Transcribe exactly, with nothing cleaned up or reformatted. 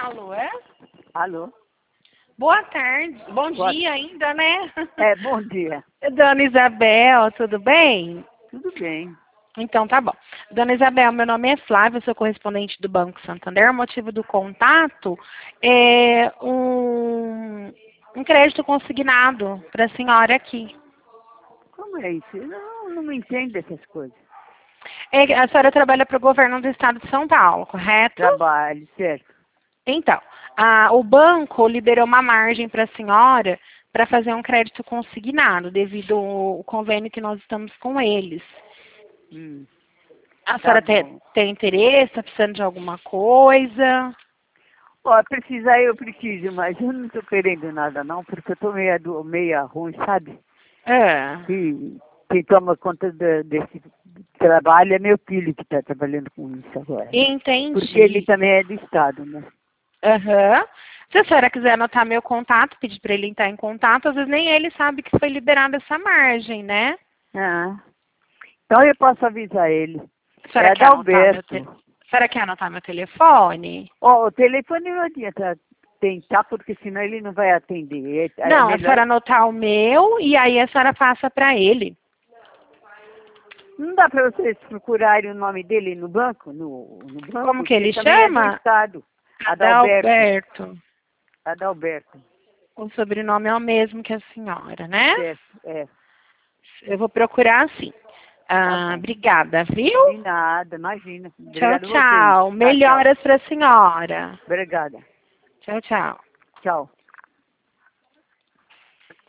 Alô, é? Alô? Boa tarde. Bom Boa... dia ainda, né? É, bom dia. Dona Isabel, tudo bem? Tudo bem. Então tá bom. Dona Isabel, meu nome é Flávia, eu sou correspondente do Banco Santander. O motivo do contato é um, um crédito consignado para a senhora aqui. Como é isso? Eu não, não me entendo dessas coisas. É, a senhora trabalha para o governo do estado de São Paulo, correto? Trabalho, certo? Então, a, o banco liberou uma margem para a senhora para fazer um crédito consignado, devido ao convênio que nós estamos com eles. Hum, A tá senhora tem, bom. tem interesse, está precisando de alguma coisa? Ó, precisar eu preciso, mas eu não tô querendo nada não, porque eu tô meia, do, meia ruim, sabe? É. E quem toma conta de, desse trabalho é meu filho que está trabalhando com isso agora. Entendi. Porque ele também é do Estado, né? Aham. Se a senhora quiser anotar meu contato, pedir para ele entrar em contato, às vezes nem ele sabe que foi liberada essa margem, né? Ah, então eu posso avisar ele. A senhora É quer anotar meu, te... Adalberto. a senhora quer anotar meu telefone? Ó, o telefone não adianta tentar, porque senão ele não vai atender. É, é Não, a melhor... senhora anotar o meu e aí a senhora passa para ele. Não dá para vocês procurarem o nome dele no banco? No, no banco? Como que Porque ele também é do chama? Estado. Adalberto. Adalberto. Adalberto. O sobrenome é o mesmo que a senhora, né? Certo, é. Eu vou procurar sim. Tá Ah, bom. obrigada, viu? De nada, imagina. Tchau, Obrigado a vocês. tchau. Tá, tchau. Melhoras para a senhora. Obrigada. Tchau, tchau. Tchau.